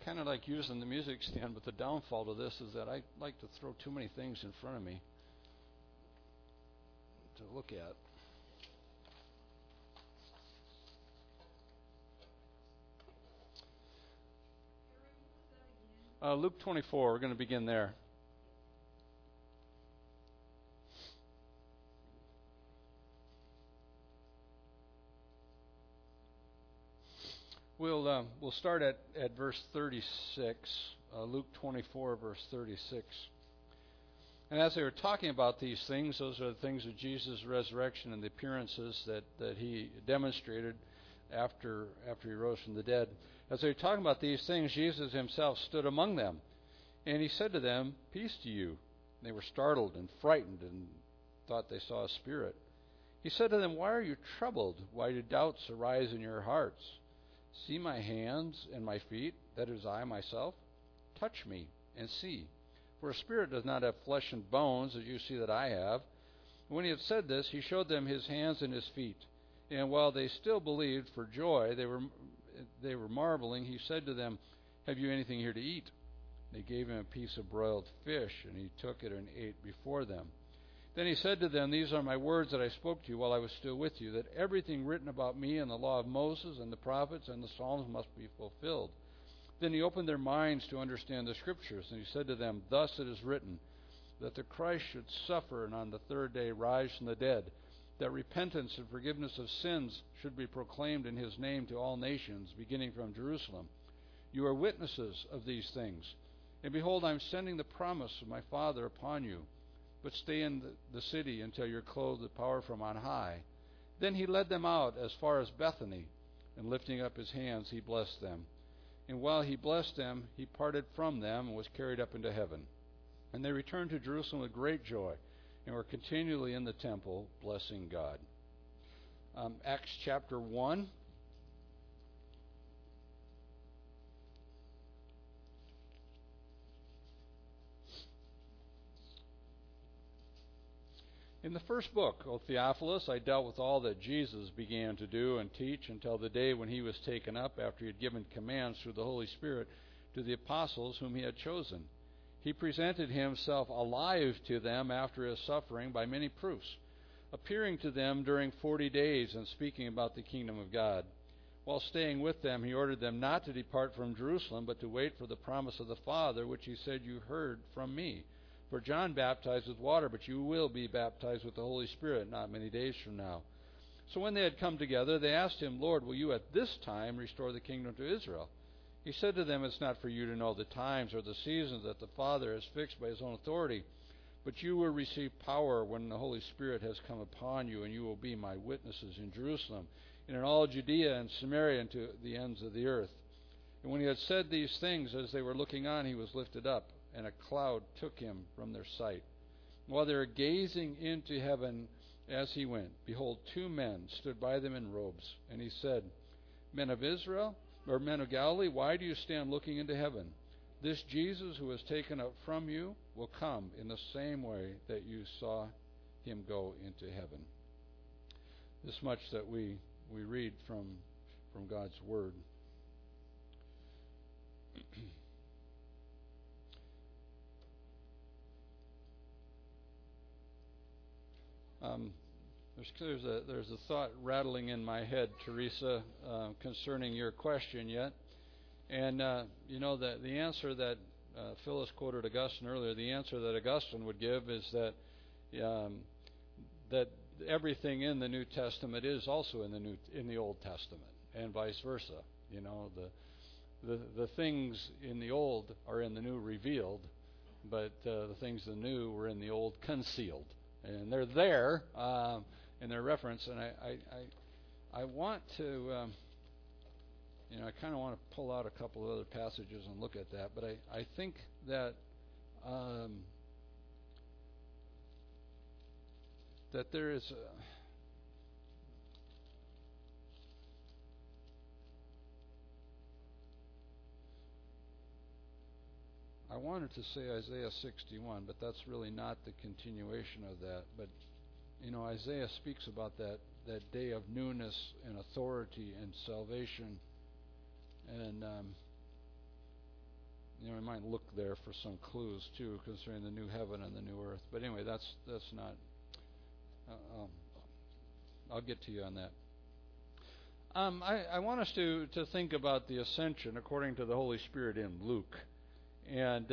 kind of like using the music stand, but the downfall to this is that I like to throw too many things in front of me to look at. Luke 24, we're going to begin there. We'll start at verse 36, Luke 24, verse 36. And as they were talking about these things, those are the things of Jesus' resurrection and the appearances that he demonstrated after he rose from the dead. As they were talking about these things, Jesus himself stood among them, and he said to them, "Peace to you." And they were startled and frightened and thought they saw a spirit. He said to them, "Why are you troubled? Why do doubts arise in your hearts? See my hands and my feet, that is I myself. Touch me and see. For a spirit does not have flesh and bones, as you see that I have." When he had said this, he showed them his hands and his feet. And while they still believed for joy, they were marveling, he said to them, "Have you anything here to eat?" They gave him a piece of broiled fish, and he took it and ate before them. Then he said to them, "These are my words that I spoke to you while I was still with you, that everything written about me in the law of Moses and the prophets and the Psalms must be fulfilled." Then he opened their minds to understand the Scriptures, and he said to them, "Thus it is written, that the Christ should suffer and on the third day rise from the dead, that repentance and forgiveness of sins should be proclaimed in his name to all nations, beginning from Jerusalem. You are witnesses of these things. And behold, I am sending the promise of my Father upon you. But stay in the city until you're clothed with power from on high." Then he led them out as far as Bethany, and lifting up his hands, he blessed them. And while he blessed them, he parted from them and was carried up into heaven. And they returned to Jerusalem with great joy, and were continually in the temple, blessing God. Acts chapter 1. In the first book, O Theophilus, I dealt with all that Jesus began to do and teach until the day when he was taken up, after he had given commands through the Holy Spirit to the apostles whom he had chosen. He presented himself alive to them after his suffering by many proofs, appearing to them during 40 days and speaking about the kingdom of God. While staying with them, he ordered them not to depart from Jerusalem, but to wait for the promise of the Father, which he said, "You heard from me. For John baptized with water, but you will be baptized with the Holy Spirit not many days from now." So when they had come together, they asked him, "Lord, will you at this time restore the kingdom to Israel?" He said to them, "It's not for you to know the times or the seasons that the Father has fixed by his own authority, but you will receive power when the Holy Spirit has come upon you, and you will be my witnesses in Jerusalem, and in all Judea and Samaria, and to the ends of the earth." And when he had said these things, as they were looking on, he was lifted up, and a cloud took him from their sight. While they were gazing into heaven as he went, behold, two men stood by them in robes. And he said, Men of Galilee, why do you stand looking into heaven? This Jesus who was taken up from you will come in the same way that you saw him go into heaven. This much that we read from God's Word. There's a thought rattling in my head, Teresa, concerning your question yet. And, the answer that Phyllis quoted Augustine earlier, the answer that Augustine would give is that that everything in the New Testament is also in the Old Testament, and vice versa. The things in the Old are in the New revealed, but the things in the New were in the Old concealed. And they're there in their reference, and I want to, I kind of want to pull out a couple of other passages and look at that, but I think that that there is I wanted to say Isaiah 61, but that's really not the continuation of that. But, Isaiah speaks about that day of newness and authority and salvation. And we might look there for some clues too concerning the new heaven and the new earth. But anyway, that's not. I'll get to you on that. I want us to think about the ascension according to the Holy Spirit in Luke, and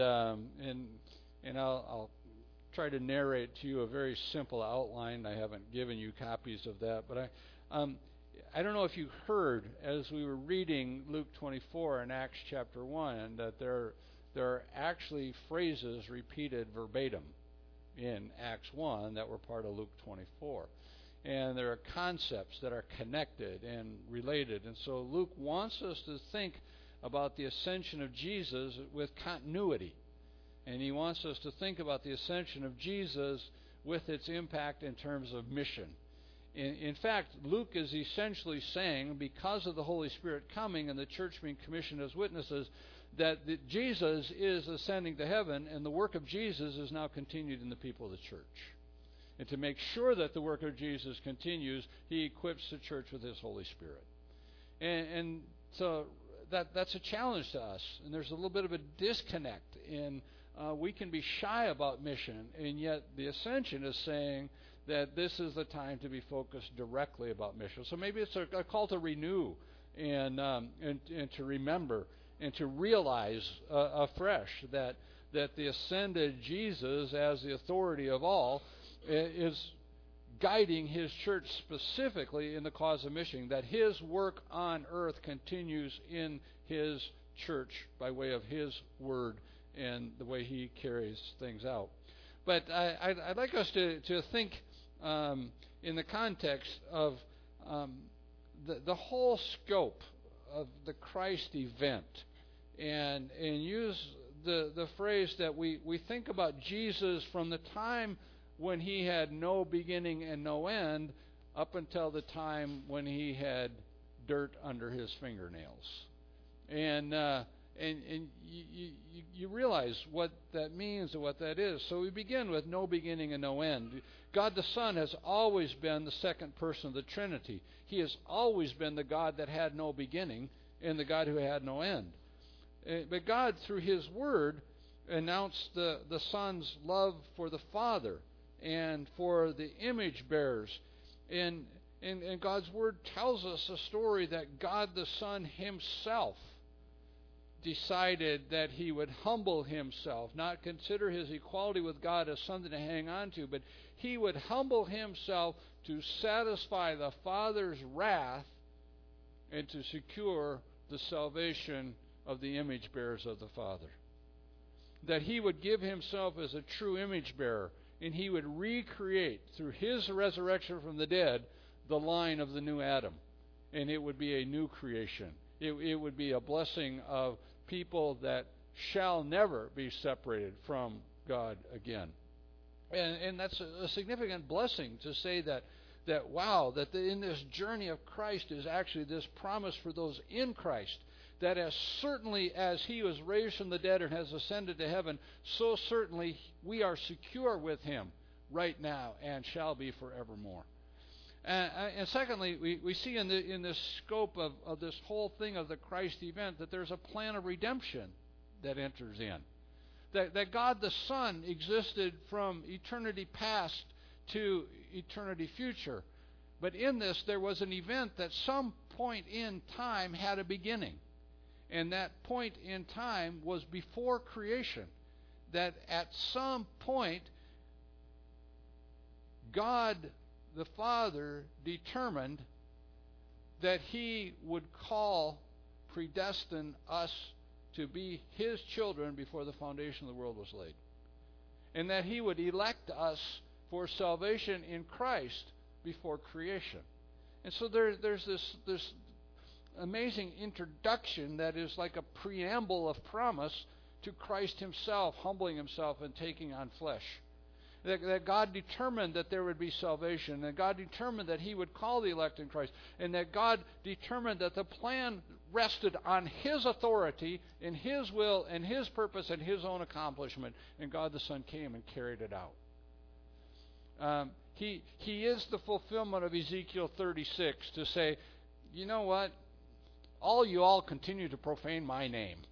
I'll try to narrate to you a very simple outline. I haven't given you copies of that, but I don't know if you heard as we were reading Luke 24 and Acts chapter 1 that there are actually phrases repeated verbatim in Acts 1 that were part of Luke 24. And there are concepts that are connected and related. And so Luke wants us to think about the ascension of Jesus with continuity. And he wants us to think about the ascension of Jesus with its impact in terms of mission. In fact, Luke is essentially saying, because of the Holy Spirit coming and the church being commissioned as witnesses, that Jesus is ascending to heaven, and the work of Jesus is now continued in the people of the church. And to make sure that the work of Jesus continues, he equips the church with his Holy Spirit. And so that's a challenge to us. And there's a little bit of a disconnect in we can be shy about mission, and yet the ascension is saying that this is the time to be focused directly about mission. So maybe it's a call to renew and to remember and to realize afresh that the ascended Jesus, as the authority of all, is guiding his church specifically in the cause of mission, that his work on earth continues in his church by way of his word and the way he carries things out. But I'd like us to think in the context of the whole scope of the Christ event, and use the phrase that we think about Jesus from the time when he had no beginning and no end up until the time when he had dirt under his fingernails. And you realize what that means and what that is. So we begin with no beginning and no end. God the Son has always been the second person of the Trinity. He has always been the God that had no beginning and the God who had no end. But God, through his word, announced the Son's love for the Father and for the image bearers. And God's word tells us a story that God the Son himself decided that he would humble himself, not consider his equality with God as something to hang on to, but he would humble himself to satisfy the Father's wrath and to secure the salvation of the image bearers of the Father. That he would give himself as a true image bearer, and he would recreate through his resurrection from the dead the line of the new Adam. And it would be a new creation. It would be a blessing of people that shall never be separated from God again. And that's a significant blessing to say that in this journey of Christ is actually this promise for those in Christ, that as certainly as he was raised from the dead and has ascended to heaven, so certainly we are secure with him right now and shall be forevermore. And secondly, we see in this scope of this whole thing of the Christ event that there's a plan of redemption that enters in. That God the Son existed from eternity past to eternity future. But in this, there was an event that some point in time had a beginning. And that point in time was before creation. That at some point, God the Father determined that he would predestine us to be his children before the foundation of the world was laid. And that he would elect us for salvation in Christ before creation. And so there's this amazing introduction that is like a preamble of promise to Christ himself, humbling himself and taking on flesh. That God determined that there would be salvation, that God determined that he would call the elect in Christ, and that God determined that the plan rested on his authority and his will and his purpose and his own accomplishment, and God the Son came and carried it out. He is the fulfillment of Ezekiel 36 to say, you know what? All continue to profane my name.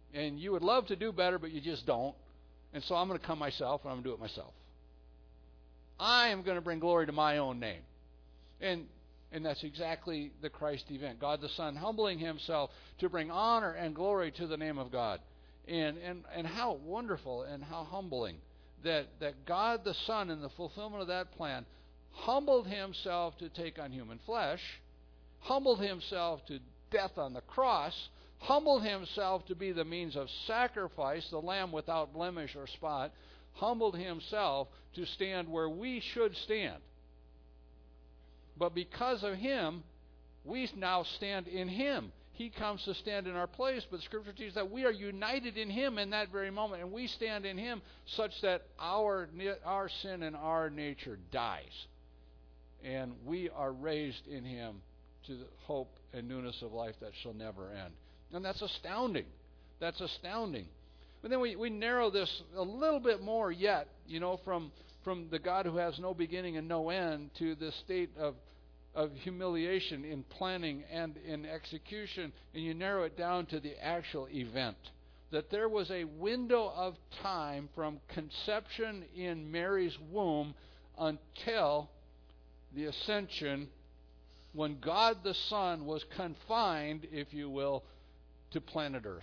And you would love to do better, but you just don't. And so I'm going to come myself, and I'm going to do it myself. I am going to bring glory to my own name. And that's exactly the Christ event. God the Son humbling himself to bring honor and glory to the name of God. And how wonderful and how humbling that God the Son, in the fulfillment of that plan, humbled himself to take on human flesh, humbled himself to death on the cross, humbled himself to be the means of sacrifice, the lamb without blemish or spot, humbled himself to stand where we should stand. But because of him, we now stand in him. He comes to stand in our place, but Scripture teaches that we are united in him in that very moment, and we stand in him such that our sin and our nature dies. And we are raised in him to the hope and newness of life that shall never end. And that's astounding. That's astounding. But then we narrow this a little bit more yet, from the God who has no beginning and no end to the state of humiliation in planning and in execution, and you narrow it down to the actual event. That there was a window of time from conception in Mary's womb until the ascension, when God the Son was confined, if you will, to planet Earth.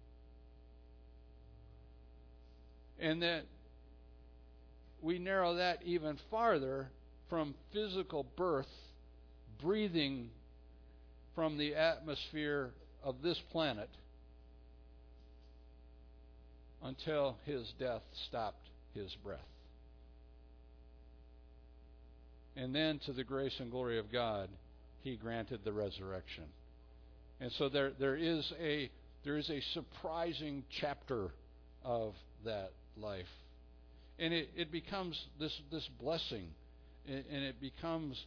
And that we narrow that even farther from physical birth, breathing from the atmosphere of this planet, until his death stopped his breath. And then, to the grace and glory of God, he granted the resurrection. And so there is a surprising chapter of that life. And it becomes this blessing, and it becomes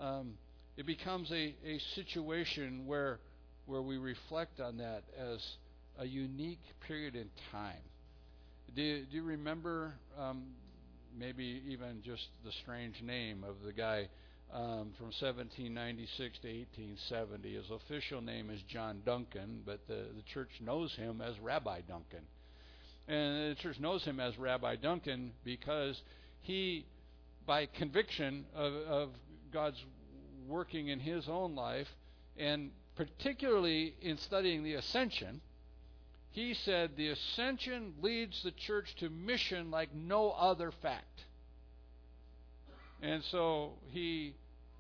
a situation where we reflect on that as a unique period in time. Do you remember maybe even just the strange name of the guy from 1796 to 1870? His official name is John Duncan, but the church knows him as Rabbi Duncan. And the church knows him as Rabbi Duncan because he, by conviction of God's working in his own life, and particularly in studying the ascension, he said the ascension leads the church to mission like no other fact. And so he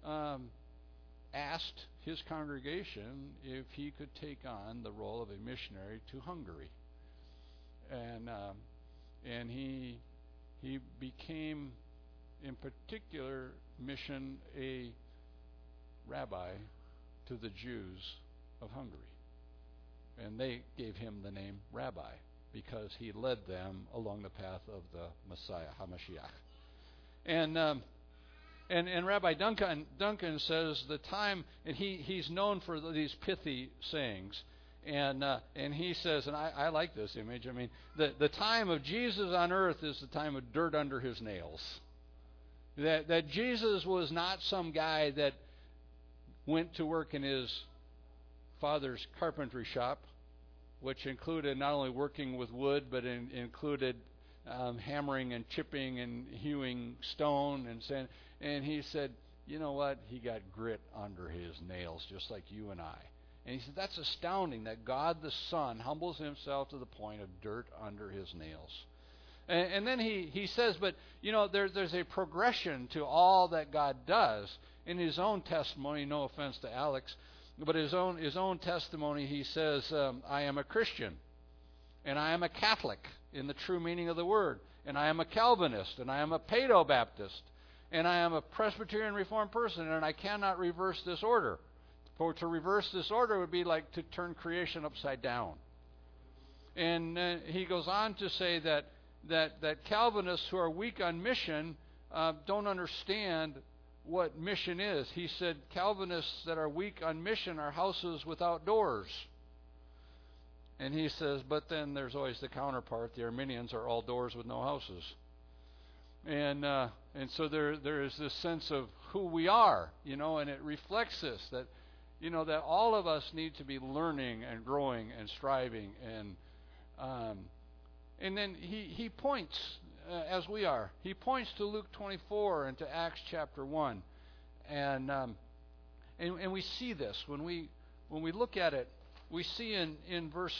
asked his congregation if he could take on the role of a missionary to Hungary. And he became, in particular mission, a rabbi to the Jews of Hungary. And they gave him the name Rabbi because he led them along the path of the Messiah, HaMashiach. And Rabbi Duncan says the time, and he's known for these pithy sayings. And he says, and I like this image, I mean, the time of Jesus on earth is the time of dirt under his nails. That Jesus was not some guy that went to work in his father's carpentry shop, which included not only working with wood, but included hammering and chipping and hewing stone and sand. And he said, you know what? He got grit under his nails, just like you and I. And he said, that's astounding that God the Son humbles himself to the point of dirt under his nails. And then he says, but, there's a progression to all that God does. In his own testimony, no offense to Alex, but his own testimony, he says, I am a Christian, and I am a Catholic in the true meaning of the word, and I am a Calvinist, and I am a Paedo-Baptist, and I am a Presbyterian Reformed person, and I cannot reverse this order. For to reverse this order would be like to turn creation upside down. And he goes on to say that Calvinists who are weak on mission don't understand what mission is. He said Calvinists that are weak on mission are houses without doors. And he says, but then there's always the counterpart. The Arminians are all doors with no houses. And so there is this sense of who we are, and it reflects this, that all of us need to be learning and growing and striving And then he points, as we are, he points to Luke 24 and to Acts chapter 1. And we see this. When we look at it, we see in verse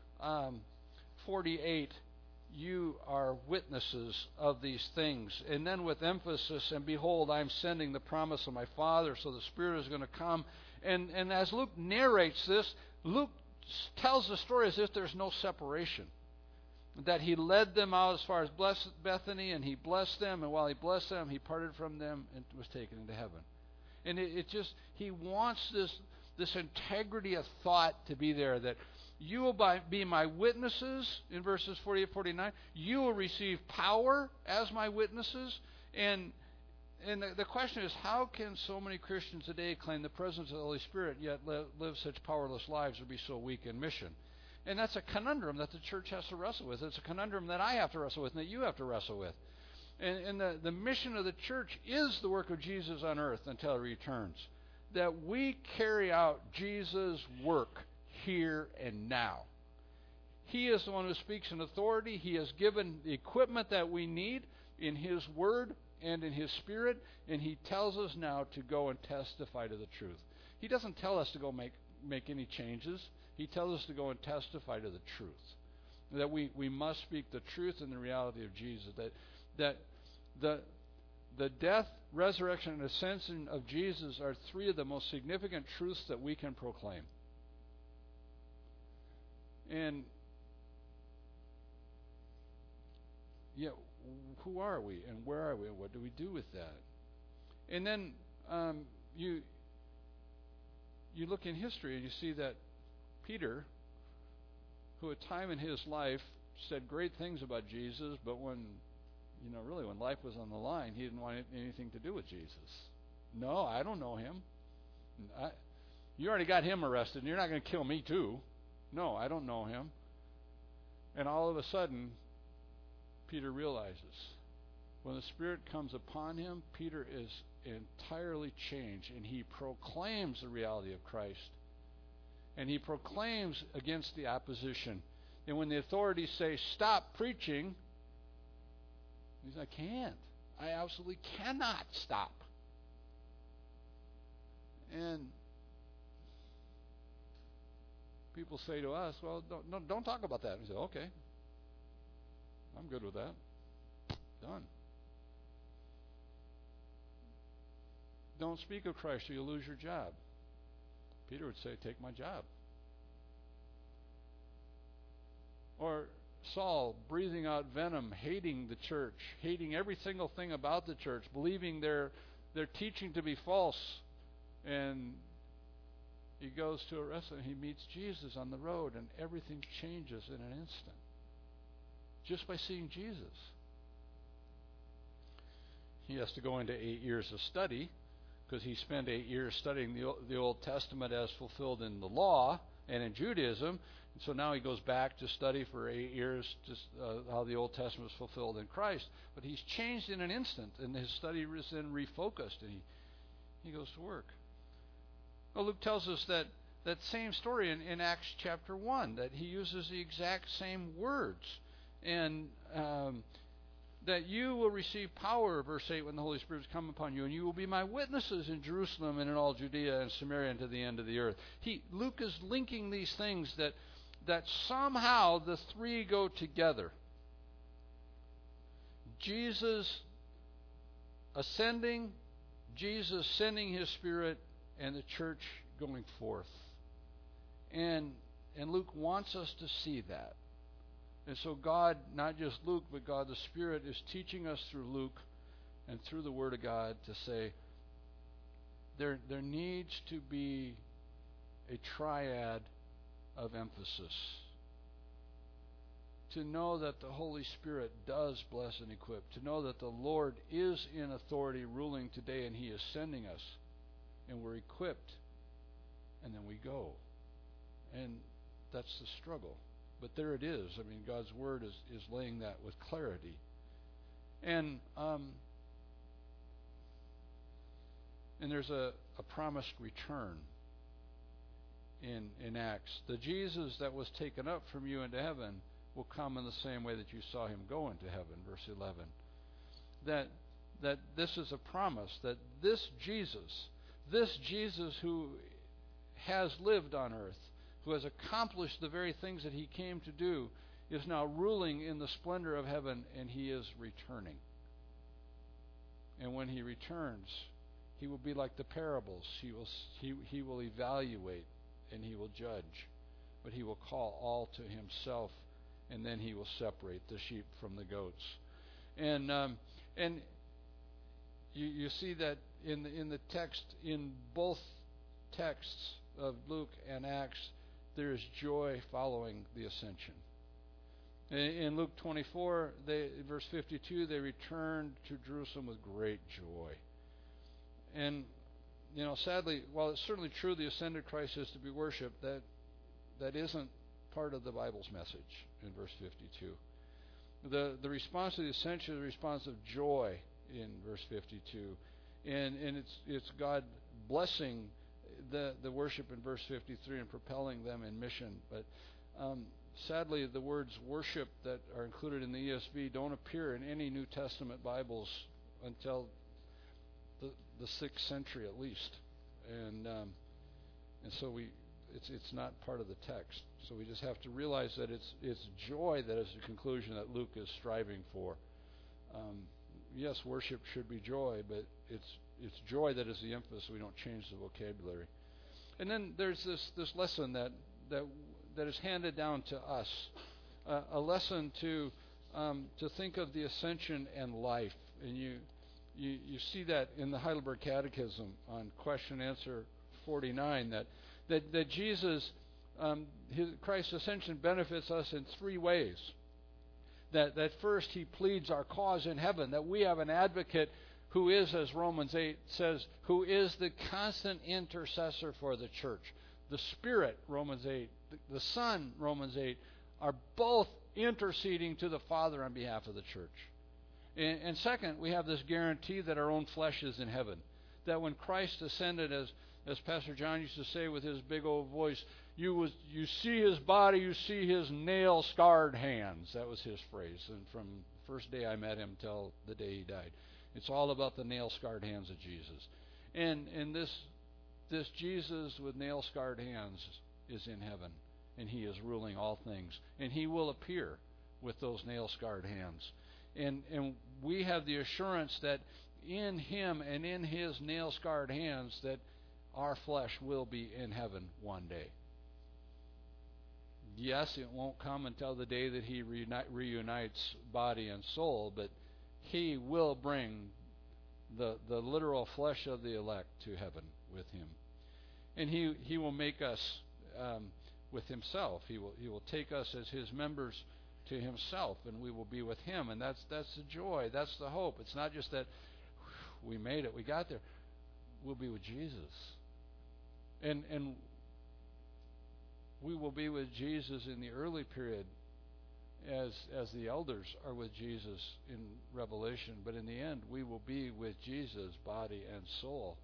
48, you are witnesses of these things. And then with emphasis, and behold, I'm sending the promise of my Father, so the Spirit is going to come. And as Luke narrates this, Luke tells the story as if there's no separation. That he led them out as far as Bethany, and he blessed them, and while he blessed them, he parted from them and was taken into heaven. And he wants this integrity of thought to be there, that you will be my witnesses, in verses 48, 49. You will receive power as my witnesses. And the question is, how can so many Christians today claim the presence of the Holy Spirit, yet live such powerless lives or be so weak in mission? And that's a conundrum that the church has to wrestle with. It's a conundrum that I have to wrestle with and that you have to wrestle with. And the mission of the church is the work of Jesus on earth until he returns. That we carry out Jesus' work here and now. He is the one who speaks in authority. He has given the equipment that we need in his word and in his spirit, and he tells us now to go and testify to the truth. He doesn't tell us to go make any changes. He tells us to go and testify to the truth. That we must speak the truth and the reality of Jesus. That the death, resurrection, and ascension of Jesus are three of the most significant truths that we can proclaim. And yeah, who are we and where are we and what do we do with that? And then you look in history and you see that Peter, who at a time in his life said great things about Jesus, but when life was on the line, he didn't want anything to do with Jesus. No, I don't know him. You already got him arrested, and you're not going to kill me too. No, I don't know him. And all of a sudden, Peter realizes, when the Spirit comes upon him, Peter is entirely changed, and he proclaims the reality of Christ. And he proclaims against the opposition. And when the authorities say, stop preaching, he says, I can't. I absolutely cannot stop. And people say to us, well, don't talk about that. We say, okay. I'm good with that. Done. Don't speak of Christ or you'll lose your job. Peter would say, take my job. Or Saul breathing out venom, hating the church, hating every single thing about the church, believing their teaching to be false. And he goes to a restaurant and he meets Jesus on the road, and everything changes in an instant. Just by seeing Jesus. He has to go into 8 years of study, because he spent 8 years studying the Old Testament as fulfilled in the law and in Judaism. And so now he goes back to study for 8 years just how the Old Testament was fulfilled in Christ. But he's changed in an instant, and his study was then refocused, and he goes to work. Well, Luke tells us that same story in Acts chapter 1, that he uses the exact same words. And that you will receive power, verse 8, when the Holy Spirit has come upon you, and you will be my witnesses in Jerusalem and in all Judea and Samaria and to the end of the earth. Luke is linking these things that somehow the three go together. Jesus ascending, Jesus sending his Spirit, and the church going forth. And Luke wants us to see that. And so God, not just Luke, but God the Spirit is teaching us through Luke and through the Word of God to say there needs to be a triad of emphasis. To know that the Holy Spirit does bless and equip. To know that the Lord is in authority ruling today, and he is sending us. And we're equipped. And then we go. And that's the struggle. But there it is. I mean, God's Word is laying that with clarity. And there's a promised return in Acts. The Jesus that was taken up from you into heaven will come in the same way that you saw him go into heaven, verse 11. That this is a promise, that this Jesus who has lived on earth, who has accomplished the very things that he came to do, is now ruling in the splendor of heaven, and he is returning. And when he returns, he will be like the parables. He will evaluate and he will judge, but he will call all to himself, and then he will separate the sheep from the goats. And you see that in the text, in both texts of Luke and Acts, there is joy following the ascension. In Luke 24, verse 52, they returned to Jerusalem with great joy. And, sadly, while it's certainly true the ascended Christ is to be worshipped, that isn't part of the Bible's message in verse 52. The response to the ascension is a response of joy in verse 52. And it's God blessing the worship in verse 53 and propelling them in mission. But sadly, the words worship that are included in the ESV don't appear in any New Testament Bibles until the 6th century at least. And so it's not part of the text. So we just have to realize that it's joy that is the conclusion that Luke is striving for. Yes, worship should be joy, but it's joy that is the emphasis. We don't change the vocabulary. And then there's this lesson that is handed down to us, a lesson to think of the ascension and life. And you see that in the Heidelberg Catechism on question answer 49, that Jesus, Christ's ascension benefits us in 3 ways. That first, he pleads our cause in heaven, that we have an advocate who is, as Romans 8 says, who is the constant intercessor for the church. The Spirit, Romans 8, the Son, Romans 8, are both interceding to the Father on behalf of the church. And second, we have this guarantee that our own flesh is in heaven. That when Christ ascended, as Pastor John used to say with his big old voice, you see his body, you see his nail-scarred hands. That was his phrase. And from the first day I met him till the day he died, it's all about the nail-scarred hands of Jesus. And this Jesus with nail-scarred hands is in heaven, and he is ruling all things. And he will appear with those nail-scarred hands. And we have the assurance that in him and in his nail-scarred hands that our flesh will be in heaven one day. Yes, it won't come until the day that he reunites body and soul, but he will bring the literal flesh of the elect to heaven with him. And he will make us with himself. He will take us as his members to himself, and we will be with him. And that's the joy. That's the hope. It's not just that we made it, we got there. We'll be with Jesus. And we will be with Jesus in the early period as the elders are with Jesus in Revelation. But in the end, we will be with Jesus, body and soul.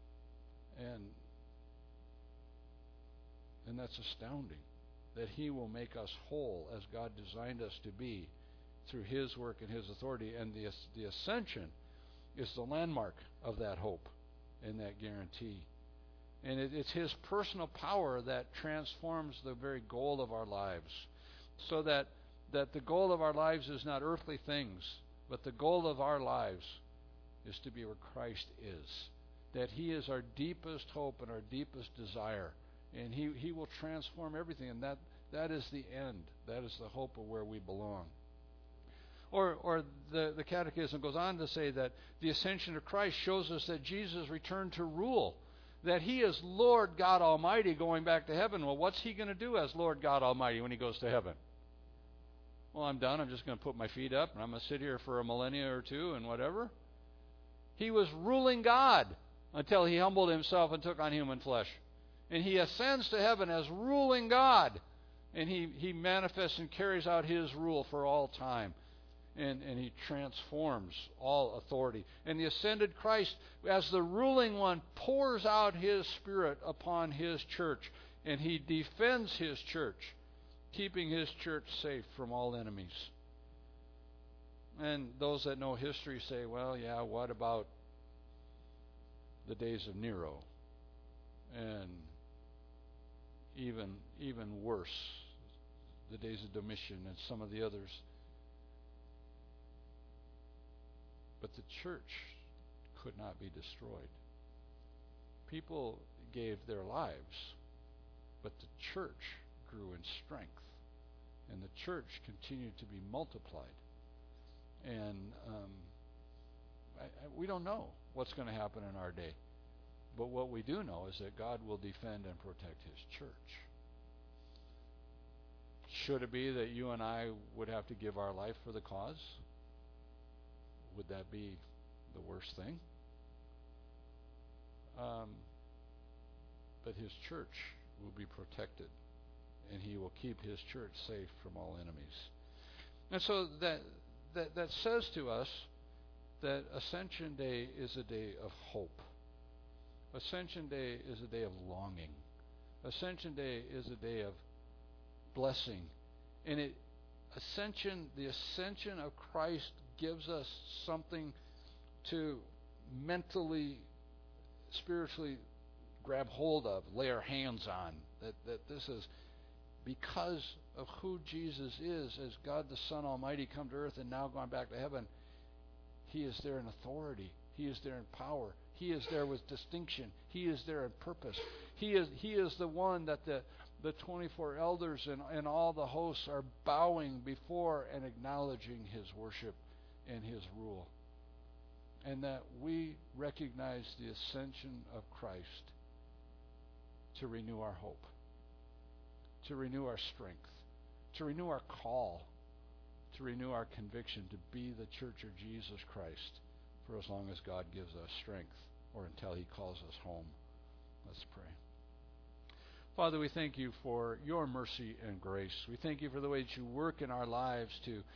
And that's astounding, that he will make us whole as God designed us to be through his work and his authority. And the ascension is the landmark of that hope and that guarantee. And it's his personal power that transforms the very goal of our lives, so that the goal of our lives is not earthly things, but the goal of our lives is to be where Christ is, that he is our deepest hope and our deepest desire, and he will transform everything, and that is the end. That is the hope of where we belong. Or the Catechism goes on to say that the ascension of Christ shows us that Jesus returned to rule, that he is Lord God Almighty going back to heaven. Well, what's he going to do as Lord God Almighty when he goes to heaven? Well, I'm done. I'm just going to put my feet up, and I'm going to sit here for a millennia or two and whatever. He was ruling God until he humbled himself and took on human flesh. And he ascends to heaven as ruling God. And he manifests and carries out his rule for all time. And he transforms all authority. And the ascended Christ, as the ruling one, pours out his Spirit upon his church. And he defends his church keeping His church safe from all enemies. And those that know history say, well, yeah, what about the days of Nero? And even worse, the days of Domitian and some of the others. But the church could not be destroyed. People gave their lives, but the church grew in strength, and the church continued to be multiplied. And we don't know what's going to happen in our day, but what we do know is that God will defend and protect His church. Should it be that you and I would have to give our life for the cause? Would that be the worst thing? But His church will be protected, and He will keep His church safe from all enemies. And so that says to us that Ascension Day is a day of hope. Ascension Day is a day of longing. Ascension Day is a day of blessing. And the ascension of Christ gives us something to mentally, spiritually grab hold of, lay our hands on. That this is because of who Jesus is, as God the Son Almighty come to earth and now gone back to heaven. He is there in authority. He is there in power. He is there with distinction. He is there in purpose. He is the one that the 24 elders and all the hosts are bowing before and acknowledging His worship and His rule. And that we recognize the ascension of Christ to renew our hope, to renew our strength, to renew our call, to renew our conviction to be the church of Jesus Christ for as long as God gives us strength or until He calls us home. Let's pray. Father, we thank You for Your mercy and grace. We thank You for the way that You work in our lives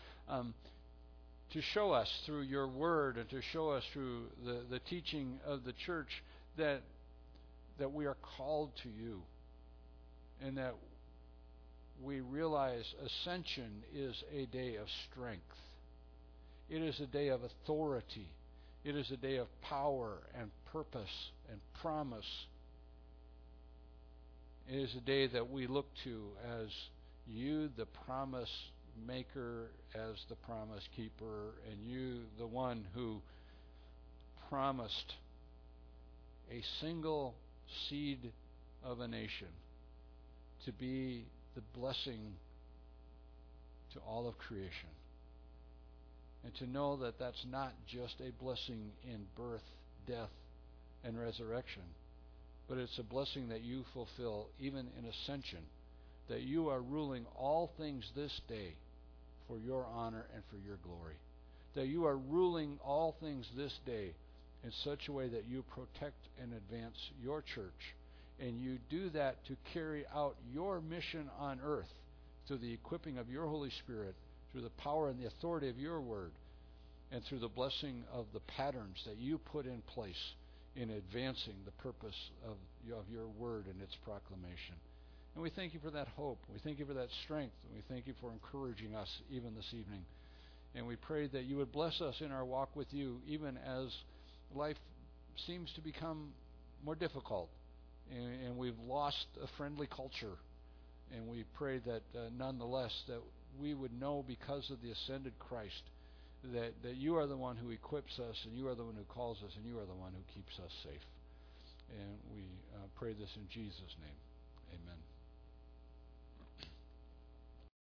to show us through Your word and to show us through the teaching of the church that we are called to You, and that we realize Ascension is a day of strength. It is a day of authority. It is a day of power and purpose and promise. It is a day that we look to as You, the promise maker, as the promise keeper, and You, the one who promised a single seed of a nation to be the blessing to all of creation. And to know that that's not just a blessing in birth, death, and resurrection, but it's a blessing that You fulfill even in ascension, that You are ruling all things this day for Your honor and for Your glory, that You are ruling all things this day in such a way that You protect and advance Your church, and You do that to carry out Your mission on earth through the equipping of Your Holy Spirit, through the power and the authority of Your word, and through the blessing of the patterns that You put in place in advancing the purpose of Your word and its proclamation. And we thank You for that hope. We thank You for that strength. And we thank You for encouraging us even this evening. And we pray that You would bless us in our walk with You, even as life seems to become more difficult, and we've lost a friendly culture. And we pray that nonetheless that we would know, because of the ascended Christ, that You are the one who equips us, and You are the one who calls us, and You are the one who keeps us safe. And we pray this in Jesus' name. Amen.